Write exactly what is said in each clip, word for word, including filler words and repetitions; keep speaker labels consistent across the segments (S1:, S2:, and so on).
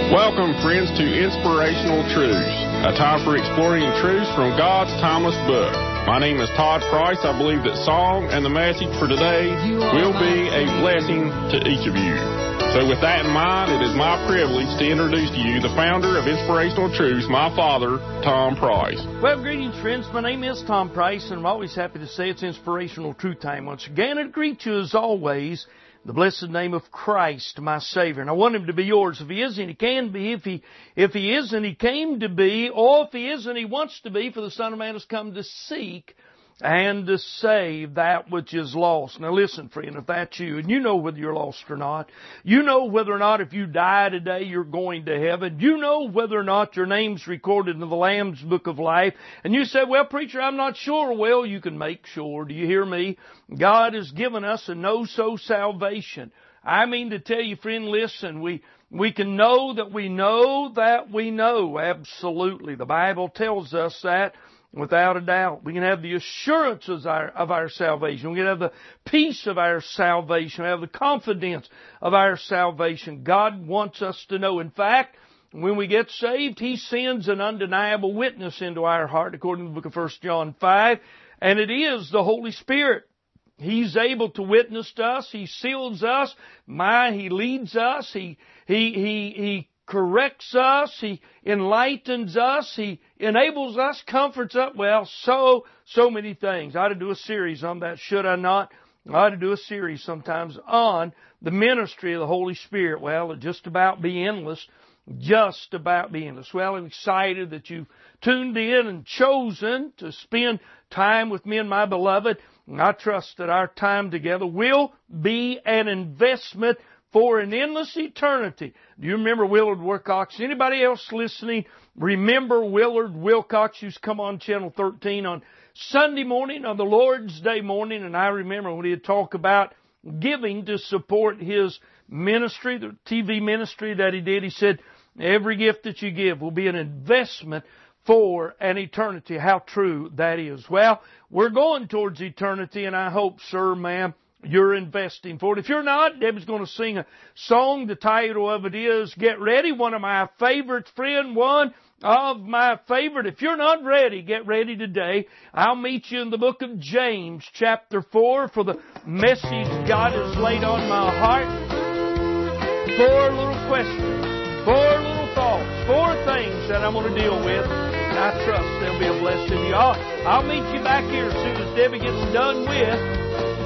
S1: Welcome, friends, to Inspirational Truths, a time for exploring truths from God's timeless book. My name is Todd Price. I believe that song and the message for today will be a blessing to each of you. So with that in mind, it is my privilege to introduce to you the founder of Inspirational Truths, my father, Tom Price.
S2: Well, greetings, friends. My name is Tom Price, and I'm always happy to say it's Inspirational Truth Time. Once again, I greet you as always the blessed name of Christ, my Savior. And I want Him to be yours. If He isn't, He can be. If He, if He isn't, He came to be. Or if He isn't, He wants to be. For the Son of Man has come to seek and to save that which is lost. Now listen, friend, if that's you, and you know whether you're lost or not, you know whether or not if you die today you're going to heaven, you know whether or not your name's recorded in the Lamb's Book of Life, and you say, well, preacher, I'm not sure. Well, you can make sure. Do you hear me? God has given us a know-so salvation. I mean to tell you, friend, listen, we we can know that we know that we know. Absolutely. The Bible tells us that. Without a doubt, we can have the assurance of our, of our salvation. We can have the peace of our salvation. We have the confidence of our salvation. God wants us to know. In fact, when we get saved, He sends an undeniable witness into our heart, according to the book of First John five, and it is the Holy Spirit. He's able to witness to us. He seals us. My, He leads us. He, He, He, He corrects us. He enlightens us. He enables us, comforts us. Well, so, so many things. I ought to do a series on that, should I not? I ought to do a series sometimes on the ministry of the Holy Spirit. Well, it'd just about be endless. Just about be endless. Well, I'm excited that you've tuned in and chosen to spend time with me and my beloved. And I trust that our time together will be an investment for an endless eternity. Do you remember Willard Wilcox? Anybody else listening remember Willard Wilcox? Used to come on Channel thirteen on Sunday morning, on the Lord's Day morning, and I remember when he'd talk about giving to support his ministry, the T V ministry that he did. He said, every gift that you give will be an investment for an eternity. How true that is. Well, we're going towards eternity, and I hope, sir, ma'am, you're investing for it. If you're not, Debbie's going to sing a song. The title of it is Get Ready, one of my favorites, friend, one of my favorite. If you're not ready, get ready today. I'll meet you in the book of James, chapter four, for the message God has laid on my heart. Four little questions, four little thoughts, four things that I'm going to deal with, and I trust they'll be a blessing to you. I'll, I'll meet you back here as soon as Debbie gets done with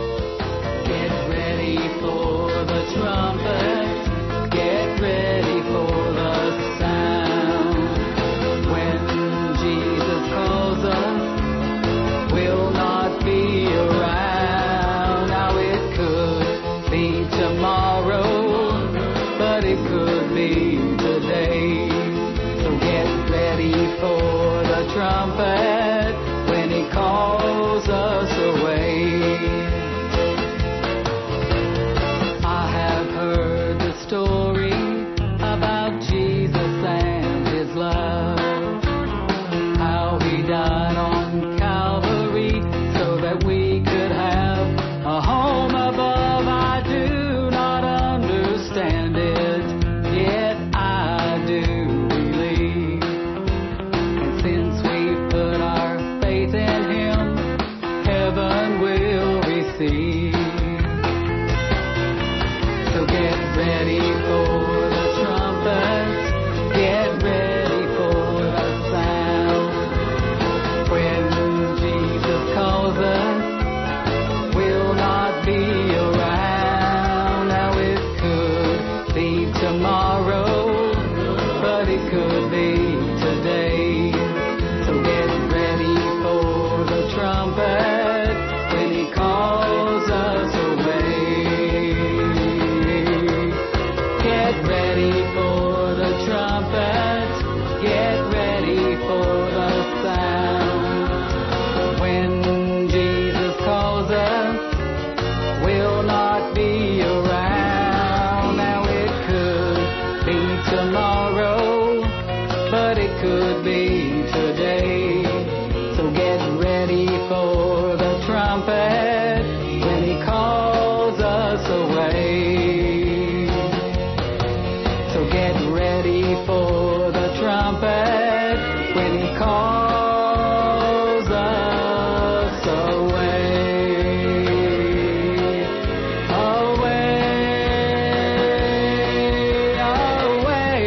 S3: for the trumpet, get ready for the sound. When Jesus calls us, we'll not be around. Now it could be tomorrow, but it could be today. So get ready for the trumpet when He calls us away. Story about Jesus and His love, how He died on Calvary so that we could have a home above. I do not understand it, yet I do believe. And since we've put our faith in Him, calls us away, away, away.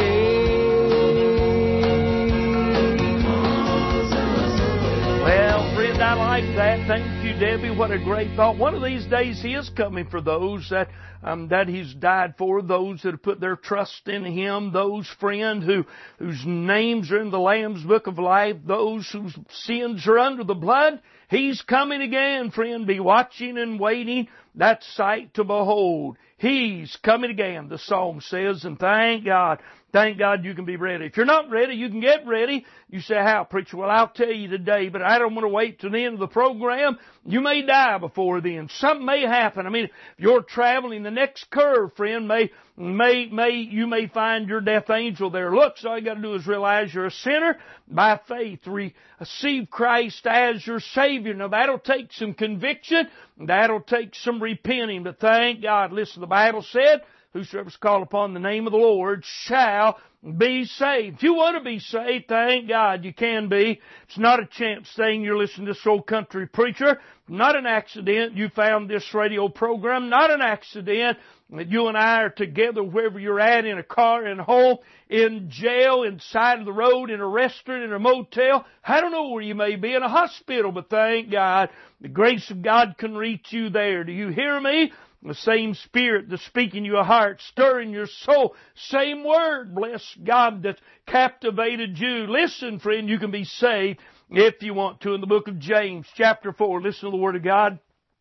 S2: Well, friend, I like that. Thank you, Debbie. What a great thought. One of these days He is coming for those that um, that He's died for, those that have put their trust in Him, those, friend, who whose names are in the Lamb's Book of Life, those whose sins are under the blood. He's coming again, friend. Be watching and waiting. That sight to behold. He's coming again, the psalm says, and thank God. Thank God you can be ready. If you're not ready, you can get ready. You say, how, preacher? Well, I'll tell you today, but I don't want to wait till the end of the program. You may die before then. Something may happen. I mean, if you're traveling, the next curve, friend, may, may, may, you may find your death angel there. Look, so all you got to do is realize you're a sinner. By faith, receive Christ as your Savior. Now, that'll take some conviction. That'll take some repenting. But thank God, listen, the Bible said, whosoever is called upon the name of the Lord shall be saved. If you want to be saved, thank God you can be. It's not a chance thing you're listening to this old country preacher. Not an accident you found this radio program. Not an accident that you and I are together wherever you're at, in a car, in a home, in jail, in side of the road, in a restaurant, in a motel. I don't know where you may be, in a hospital, but thank God the grace of God can reach you there. Do you hear me? The same Spirit that's speaking your heart, stirring your soul. Same Word, bless God, that captivated you. Listen, friend, you can be saved if you want to. In the book of James, chapter four, listen to the Word of God.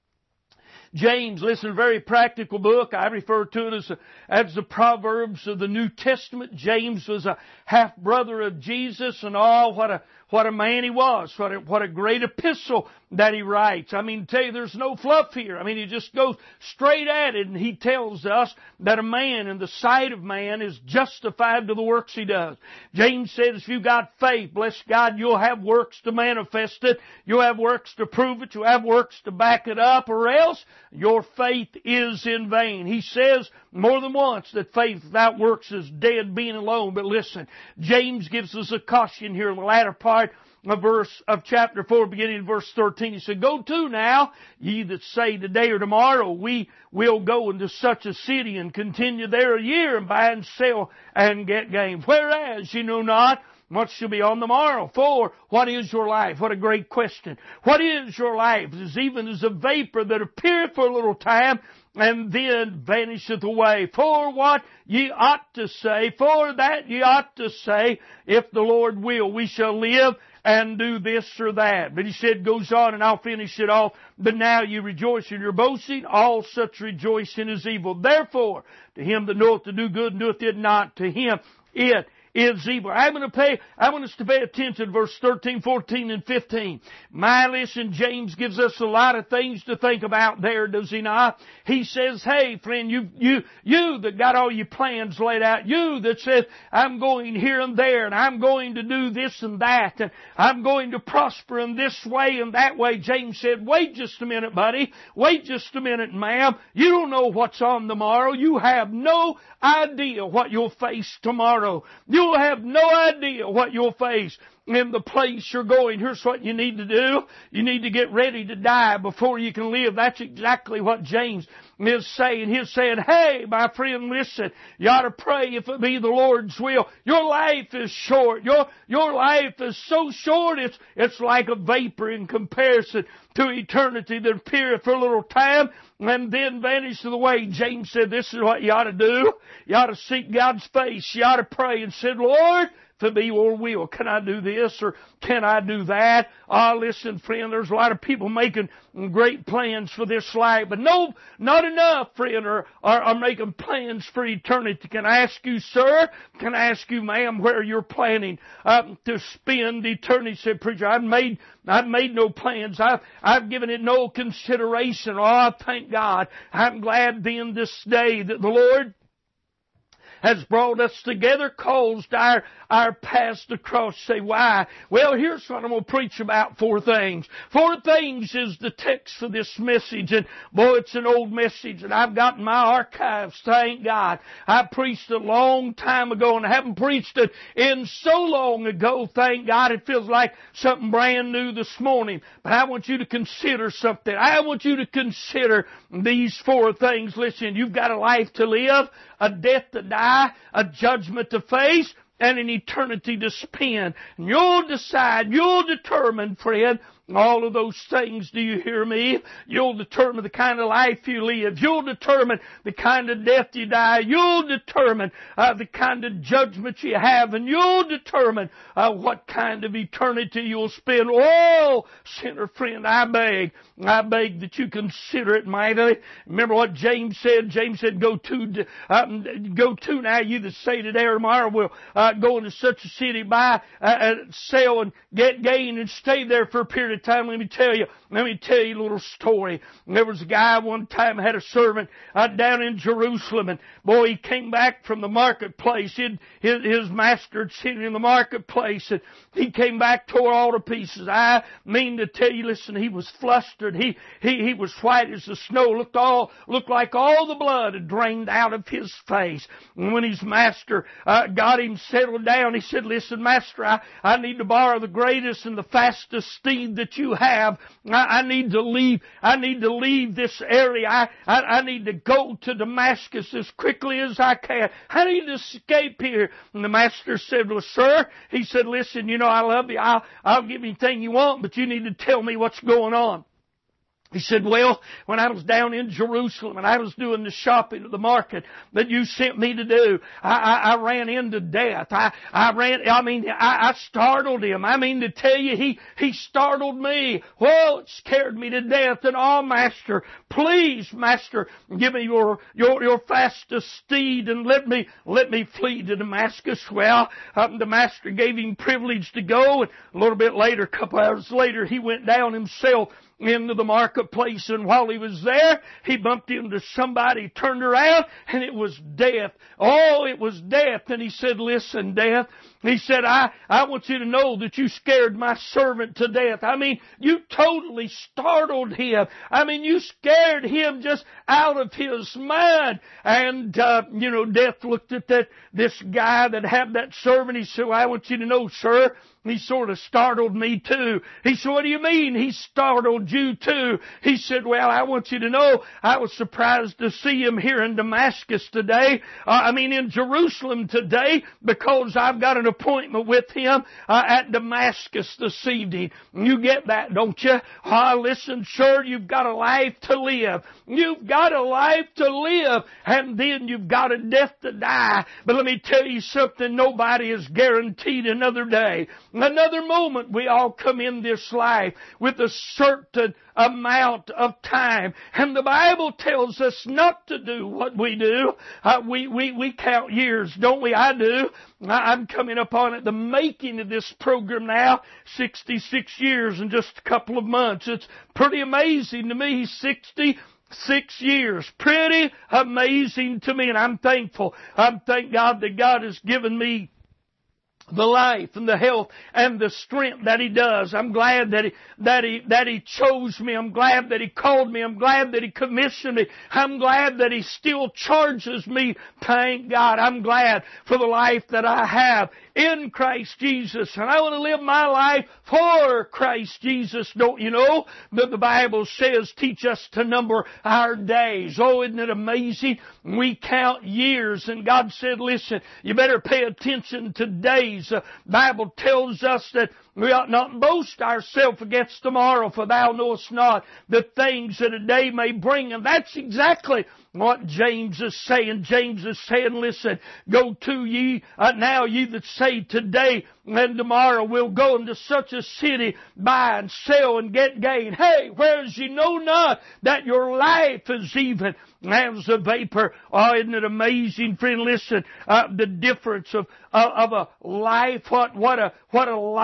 S2: James, listen, a very practical book. I refer to it as, a, as the Proverbs of the New Testament. James was a half-brother of Jesus, and all, what a, what a man he was. What a, what a great epistle that he writes. I mean, tell you, there's no fluff here. I mean, he just goes straight at it, and he tells us that a man in the sight of man is justified to the works he does. James says, if you've got faith, bless God, you'll have works to manifest it. You'll have works to prove it. You'll have works to back it up, or else your faith is in vain. He says more than once that faith without works is dead, being alone. But listen, James gives us a caution here in the latter part of verse of chapter four, beginning in verse thirteen. He said, go to now, ye that say today or tomorrow we will go into such a city and continue there a year and buy and sell and get gain. Whereas you know not what shall be on the morrow. For what is your life? What a great question. What is your life? It is even as a vapor that appeareth for a little time and then vanisheth away. For what ye ought to say, for that ye ought to say, if the Lord will, we shall live and do this or that. But he said, goes on, and I'll finish it off. But now you rejoice in your boasting. All such rejoicing is evil. Therefore, to him that knoweth to do good and doeth it not, to him it is evil. I'm going to pay, I want us to pay attention to verse thirteen, fourteen, and fifteen. My listen, James gives us a lot of things to think about there, does he not? He says, hey, friend, you, you, you that got all your plans laid out, you that said, I'm going here and there, and I'm going to do this and that, and I'm going to prosper in this way and that way. James said, wait just a minute, buddy. Wait just a minute, ma'am. You don't know what's on tomorrow. You have no idea what you'll face tomorrow. You You'll have no idea what you'll face in the place you're going. Here's what you need to do. You need to get ready to die before you can live. That's exactly what James is saying. He's saying, hey, my friend, listen. You ought to pray if it be the Lord's will. Your life is short. Your, your life is so short, it's, it's like a vapor in comparison to eternity that appeareth for a little time and then vanishes away. James said, this is what you ought to do. You ought to seek God's face. You ought to pray and say, Lord, if it be your will, can I do this or can I do that? Ah, oh, listen, friend, there's a lot of people making great plans for this life, but no, not enough, friend, are, are, are making plans for eternity. Can I ask you, sir? Can I ask you, ma'am, where you're planning uh, to spend eternity? Said, preacher, I've made, I've made no plans. I've, I've given it no consideration. Oh, thank God. I'm glad then this day that the Lord has brought us together, caused our, our paths to cross. Say, why? Well, here's what I'm going to preach about, four things. Four things is the text for this message, and boy, it's an old message, and I've got in my archives, thank God. I preached a long time ago, and I haven't preached it in so long ago, thank God. It feels like something brand new this morning. But I want you to consider something. I want you to consider these four things. Listen, you've got a life to live, a death to die, a judgment to face, and an eternity to spend. And you'll decide, you'll determine, friend, all of those things, do you hear me? You'll determine the kind of life you live. You'll determine the kind of death you die. You'll determine uh, the kind of judgment you have. And you'll determine uh, what kind of eternity you'll spend. Oh, sinner friend, I beg, I beg that you consider it mightily. Remember what James said? James said, go to, um, go to now, you that say today or tomorrow will uh, go into such a city, buy, uh, sell, and get gain, and stay there for a period of time. Let me tell you, let me tell you a little story. There was a guy one time had a servant uh, down in Jerusalem, and boy, he came back from the marketplace. He'd, his, his master had seen him in the marketplace, and he came back, tore all to pieces. I mean to tell you, listen, he was flustered. He he he was white as the snow. Looked all looked like all the blood had drained out of his face. And when his master uh, got him settled down, he said, "Listen, master, I I need to borrow the greatest and the fastest steed that you have. I, I need to leave. I need to leave this area. I, I, I need to go to Damascus as quickly as I can. I need to escape here." And the master said, "Well, sir," he said, "listen, you know, I love you. I'll, I'll give you anything you want, but you need to tell me what's going on." He said, "Well, when I was down in Jerusalem and I was doing the shopping at the market that you sent me to do, I, I, I ran into death. I, I ran, I mean, I, I startled him. I mean to tell you, he, he startled me. Well, it scared me to death. And oh, master, please, master, give me your, your, your fastest steed and let me, let me flee to Damascus." Well, um, the master gave him privilege to go, and a little bit later, a couple hours later, he went down himself into the marketplace, and while he was there, he bumped into somebody, turned around, and it was death. Oh, it was death. And he said, "Listen, death," he said, I, I want you to know that you scared my servant to death. I mean, you totally startled him. I mean, you scared him just out of his mind." And, uh, you know, death looked at that, this guy that had that servant. He said, "Well, I want you to know, sir, he sort of startled me too." He said, "What do you mean he startled you too?" He said, "Well, I want you to know, I was surprised to see him here in Damascus today. Uh, I mean, in Jerusalem today, because I've got an appointment with him uh, at Damascus this evening." You get that, don't you? Ah, listen, sir, you've got a life to live. You've got a life to live, and then you've got a death to die. But let me tell you something, nobody is guaranteed another day, another moment. We all come in this life with a certain amount of time. And the Bible tells us not to do what we do. Uh, we, we, we count years, don't we? I do. I'm coming up on it, the making of this program now, sixty-six years in just a couple of months. It's pretty amazing to me, sixty-six years. Pretty amazing to me, and I'm thankful. I'm thank God that God has given me the life and the health and the strength that He does. I'm glad that He, that He, that He chose me. I'm glad that He called me. I'm glad that He commissioned me. I'm glad that He still charges me. Thank God. I'm glad for the life that I have in Christ Jesus. And I want to live my life for Christ Jesus. Don't you know that the Bible says, teach us to number our days. Oh, isn't it amazing? We count years, and God said, listen, you better pay attention to days. The Bible tells us that we ought not boast ourselves against tomorrow, for thou knowest not the things that a day may bring. And that's exactly what James is saying. James is saying, listen, go to ye uh, now, ye that say today and tomorrow we'll go into such a city, buy and sell and get gain. Hey, whereas ye know not that your life is even as a vapor. Oh, isn't it amazing, friend? Listen, uh, the difference of, uh, of a life, what, what a, what a life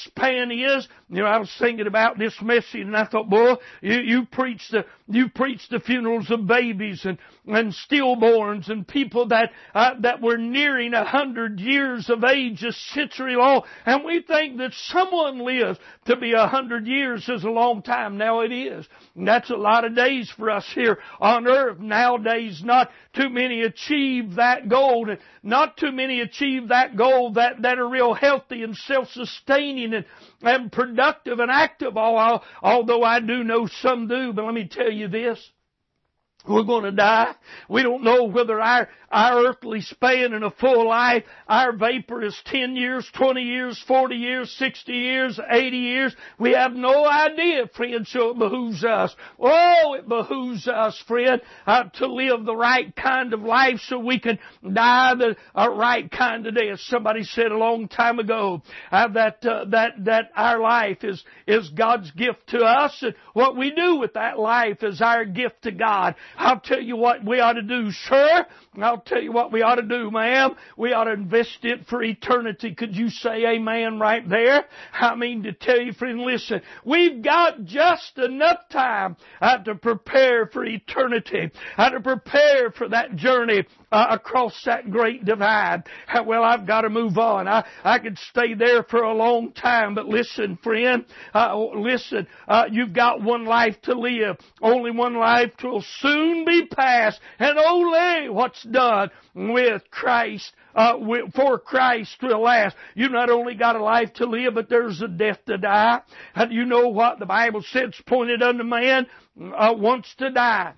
S2: lifespan is. You know, I was thinking about this message, and I thought, boy, you, you preach the you preach the funerals of babies and and stillborns and people that uh, that were nearing a hundred years of age, a century long, and we think that someone lives to be a hundred years is a long time. Now it is. And that's a lot of days for us here on earth. Nowadays, not too many achieve that goal, and not too many achieve that goal that that are real healthy and self-sustaining and and productive and active. Although I do know some do, but let me tell you this. We're going to die. We don't know whether our, our earthly span in a full life, our vapor is ten years, twenty years, forty years, sixty years, eighty years. We have no idea, friend, so it behooves us. Oh, it behooves us, friend, uh, to live the right kind of life so we can die the uh, right kind of death. Somebody said a long time ago uh, that uh, that that our life is, is God's gift to us, and what we do with that life is our gift to God. I'll tell you what we ought to do, sir. I'll tell you what we ought to do, ma'am. We ought to invest it for eternity. Could you say amen right there? I mean to tell you, friend, listen, we've got just enough time uh, to prepare for eternity, uh, to prepare for that journey uh, across that great divide. Uh, well, I've got to move on. I, I could stay there for a long time, but listen, friend, uh, listen, uh, you've got one life to live. Only one life will soon be past, and only what's done with Christ, uh, with, for Christ will last. You've not only got a life to live, but there's a death to die. And you know what the Bible says, pointed unto man, uh, wants to die.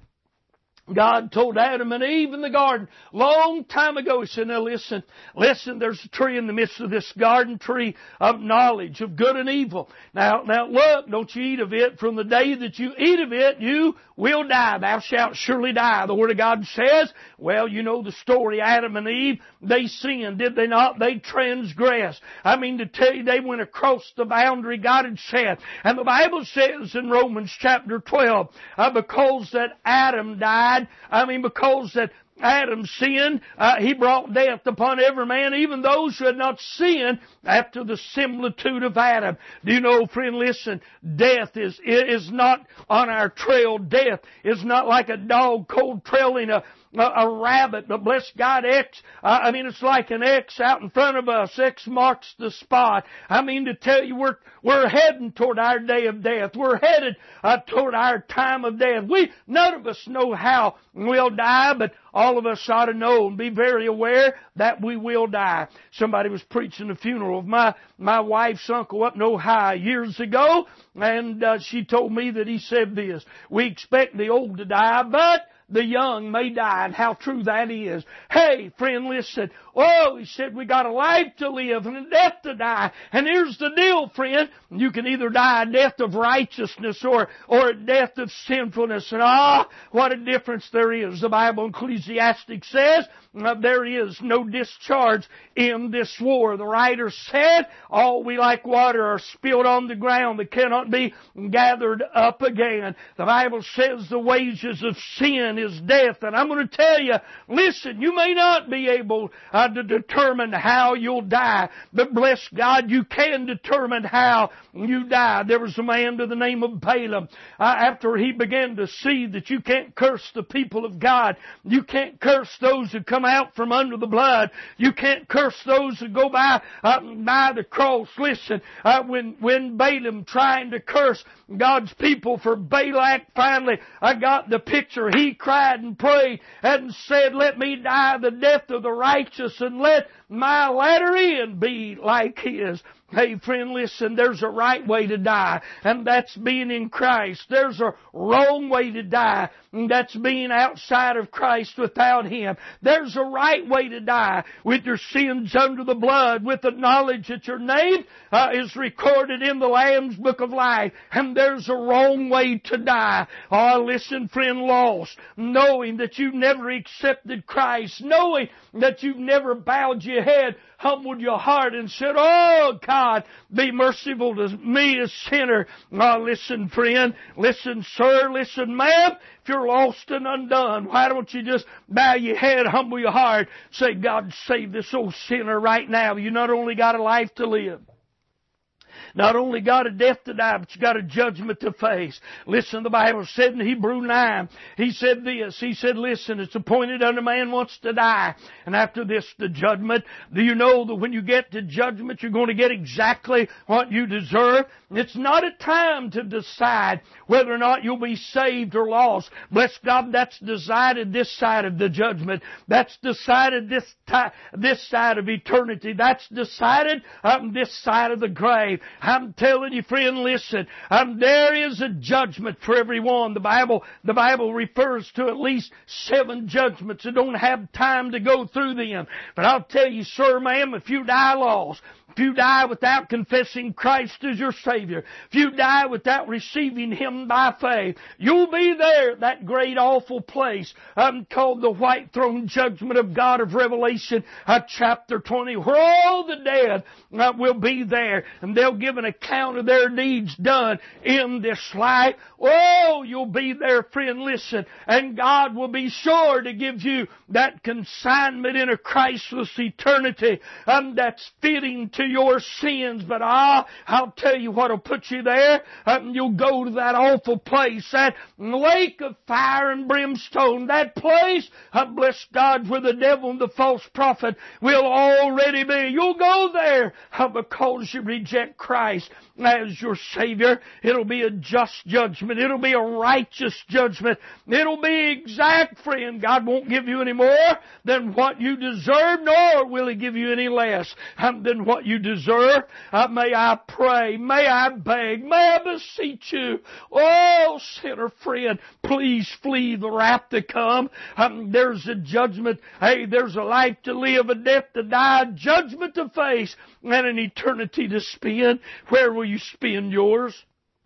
S2: God told Adam and Eve in the garden long time ago, He said, now listen, listen, there's a tree in the midst of this garden, tree of knowledge of good and evil. Now, now look, don't you eat of it. From the day that you eat of it, you will die. Thou shalt surely die. The Word of God says, well, you know the story, Adam and Eve, they sinned, did they not? They transgressed. I mean to tell you, they went across the boundary God had set. And the Bible says in Romans chapter twelve, uh, because that Adam died, I mean, because that Adam sinned, uh, he brought death upon every man, even those who had not sinned after the similitude of Adam. Do you know, friend, listen, death is, is not on our trail. Death is not like a dog cold trailing a A, a rabbit, but bless God, X, uh, I mean, it's like an X out in front of us. X marks the spot. I mean to tell you, we're, we're heading toward our day of death. We're headed uh, toward our time of death. We, none of us know how we'll die, but all of us ought to know and be very aware that we will die. Somebody was preaching the funeral of my, my wife's uncle up in Ohio years ago, and uh, she told me that he said this, we expect the old to die, but the young may die, and how true that is. Hey, friend, listen. Oh, he said, we got a life to live and a death to die. And here's the deal, friend. You can either die a death of righteousness or, or a death of sinfulness. And ah, what a difference there is. The Bible, Ecclesiastic says, uh, there is no discharge in this war. The writer said, all we like water are spilled on the ground that cannot be gathered up again. The Bible says the wages of sin is death. And I'm going to tell you, listen, you may not be able uh, to determine how you'll die, but bless God, you can determine how you die. There was a man by the name of Balaam. Uh, after he began to see that you can't curse the people of God, you can't curse those who come out from under the blood, you can't curse those who go by uh, by the cross. Listen, uh, when when Balaam trying to curse God's people, for Balak finally I got the picture. He cried and prayed and said, let me die the death of the righteous and let my latter end be like his. Hey, friend, listen, there's a right way to die, and that's being in Christ. There's a wrong way to die, and that's being outside of Christ without Him. There's a right way to die with your sins under the blood, with the knowledge that your name uh, is recorded in the Lamb's Book of Life, and there's a wrong way to die. Oh, listen, friend, lost, knowing that you've never accepted Christ, knowing that you've never bowed your head, humbled your heart, and said, oh, God, be merciful to me, a sinner. Oh, listen, friend. Listen, sir. Listen, ma'am. If you're lost and undone, why don't you just bow your head, humble your heart, say, God, save this old sinner right now. You not only got a life to live, Not only got a death to die, but you got a judgment to face. Listen, the Bible said in Hebrew nine, He said this, He said, listen, it's appointed unto man once to die, and after this the judgment. Do you know that when you get to judgment, you're going to get exactly what you deserve? It's not a time to decide whether or not you'll be saved or lost. Bless God, that's decided this side of the judgment. That's decided this ti- this side of eternity. That's decided on this side of the grave. I'm telling you, friend, listen. Um, there is a judgment for everyone. The Bible, the Bible refers to at least seven judgments. I don't have time to go through them. But I'll tell you, sir, ma'am, if you die lost, if you die without confessing Christ as your Savior, if you die without receiving Him by faith, you'll be there, that great awful place um, called the white throne judgment of God of Revelation, uh, chapter twenty, where all the dead uh, will be there, and they'll give an account of their deeds done in this life. Oh, you'll be there, friend, listen, and God will be sure to give you that consignment in a Christless eternity um, that's fitting to your sins. But ah, I'll tell you what'll put you there. Um, you'll go to that awful place, that lake of fire and brimstone, that place, uh, bless God, where the devil and the false prophet will already be. You'll go there uh, because you reject Christ as your Savior. It'll be a just judgment. It'll be a righteous judgment. It'll be exact, friend. God won't give you any more than what you deserve, nor will He give you any less um, than what you deserve. Uh, may I pray, may I beg, may I beseech you, oh, sinner friend, please flee the wrath to come. Um, there's a judgment. Hey, there's a life to live, a death to die, a judgment to face, and an eternity to spend. Where will you spend yours?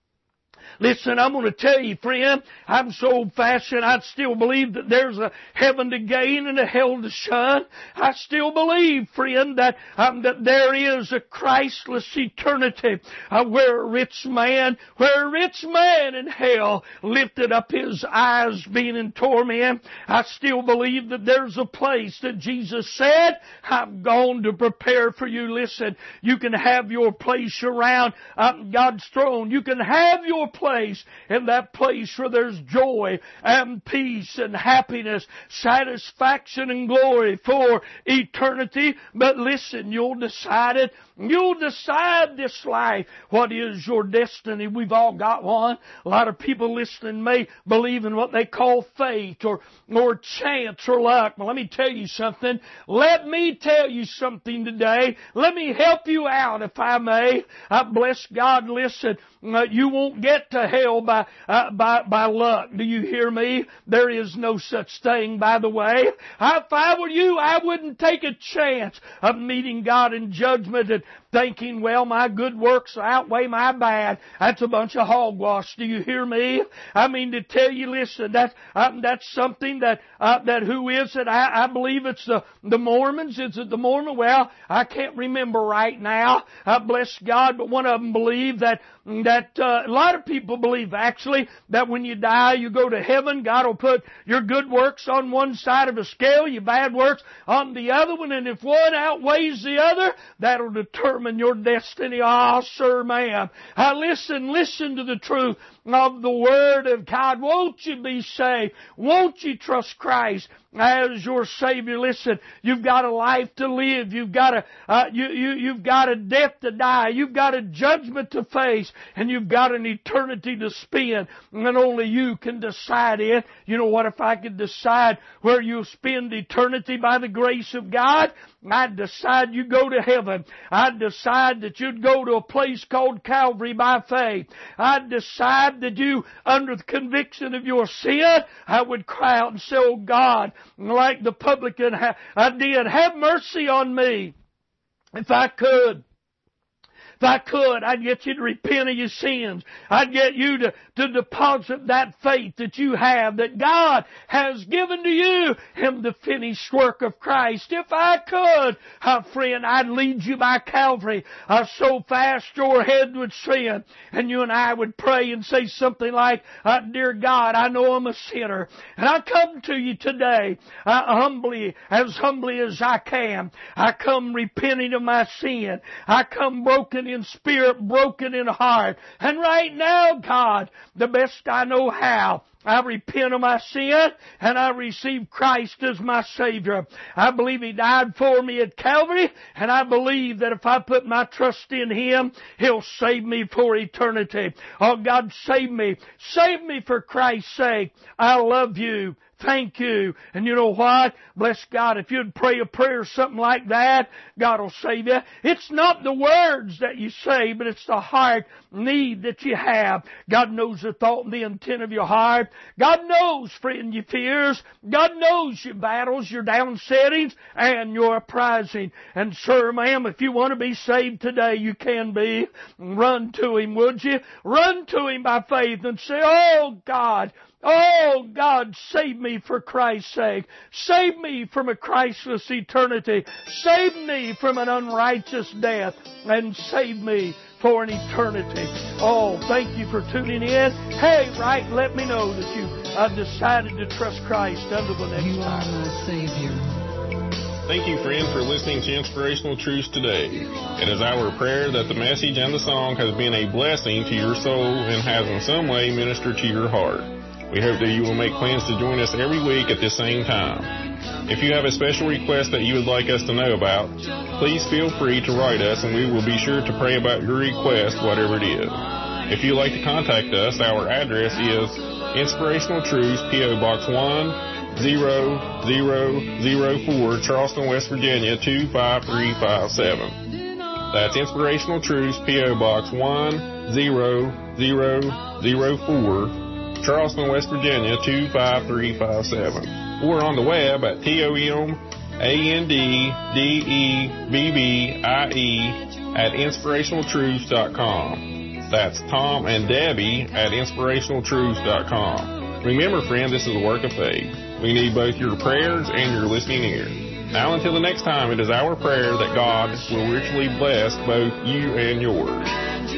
S2: Listen, I'm going to tell you, friend, I'm so old-fashioned, I still believe that there's a heaven to gain and a hell to shun. I still believe, friend, that um, that there is a Christless eternity uh, where a rich man, where a rich man in hell lifted up his eyes being in torment. I still believe that there's a place that Jesus said, I've gone to prepare for you. Listen, you can have your place around um, God's throne. You can have your place in that place where there's joy and peace and happiness, satisfaction and glory for eternity. But listen, you'll decide it. You'll decide this life. What is your destiny? We've all got one. A lot of people listening may believe in what they call fate or, or chance or luck. But let me tell you something. Let me tell you something today. Let me help you out if I may. I bless God. Listen, uh, you won't get to hell by, uh, by, by luck. Do you hear me? There is no such thing, by the way. If I were you, I wouldn't take a chance of meeting God in judgment and thinking, well, my good works outweigh my bad. That's a bunch of hogwash. Do you hear me? I mean, to tell you, listen, that's, uh, that's something that, uh, that who is it? I, I believe it's the, the Mormons. Is it the Mormon? Well, I can't remember right now. I bless God, but one of them believe that, that, uh, a lot of people believe actually that when you die, you go to heaven. God will put your good works on one side of a scale, your bad works on the other one, and if one outweighs the other, that'll determine your destiny. Ah, oh, sir, ma'am. Uh, listen, listen to the truth of the Word of God. Won't you be saved? Won't you trust Christ as your Savior? Listen, you've got a life to live. You've got a, uh, you, you, you've got a death to die. You've got a judgment to face. And you've got an eternity to spend. And only you can decide it. You know what? If I could decide where you'll spend eternity by the grace of God, I'd decide you go to heaven. I'd decide that you'd go to a place called Calvary by faith. I'd decide that you, under the conviction of your sin, I would cry out and say, oh God, like the publican I did, have mercy on me. If I could. If I could, I'd get you to repent of your sins. I'd get you to, to deposit that faith that you have, that God has given to you in the finished work of Christ. If I could, uh, friend, I'd lead you by Calvary uh, so fast your head would swim, and you and I would pray and say something like, uh, Dear God, I know I'm a sinner, and I come to you today uh, humbly, as humbly as I can. I come repenting of my sin. I come broken broken in spirit, broken in heart. And right now, God, the best I know how, I repent of my sin, and I receive Christ as my Savior. I believe He died for me at Calvary, and I believe that if I put my trust in Him, He'll save me for eternity. Oh, God, save me. Save me for Christ's sake. I love You. Thank You. And you know what? Bless God, if you'd pray a prayer or something like that, God will save you. It's not the words that you say, but it's the heart need that you have. God knows the thought and the intent of your heart. God knows, friend, your fears. God knows your battles, your downsettings, and your uprising. And sir, ma'am, if you want to be saved today, you can be. Run to Him, would you? Run to Him by faith and say, oh God, oh, God, save me for Christ's sake. Save me from a Christless eternity. Save me from an unrighteous death. And save me for an eternity. Oh, thank you for tuning in. Hey, right, let me know that you uh, decided to trust Christ until the next
S3: You are
S2: time.
S3: my Savior.
S1: Thank you, friend, for listening to Inspirational Truths today. It is our prayer that the message and the song has been a blessing to your soul and has in some way ministered to your heart. We hope that you will make plans to join us every week at the same time. If you have a special request that you would like us to know about, please feel free to write us and we will be sure to pray about your request, whatever it is. If you'd like to contact us, our address is Inspirational Truths, P O. Box one zero zero zero four, Charleston, West Virginia, two five three five seven. That's Inspirational Truths, P O. Box one zero zero zero four, Charleston, West Virginia, two five three five seven. Or on the web at T O M A N D D E B B I E at inspirational truths dot com. That's Tom and Debbie at inspirational truths dot com. Remember, friend, this is a work of faith. We need both your prayers and your listening ear. Now until the next time, it is our prayer that God will richly bless both you and yours.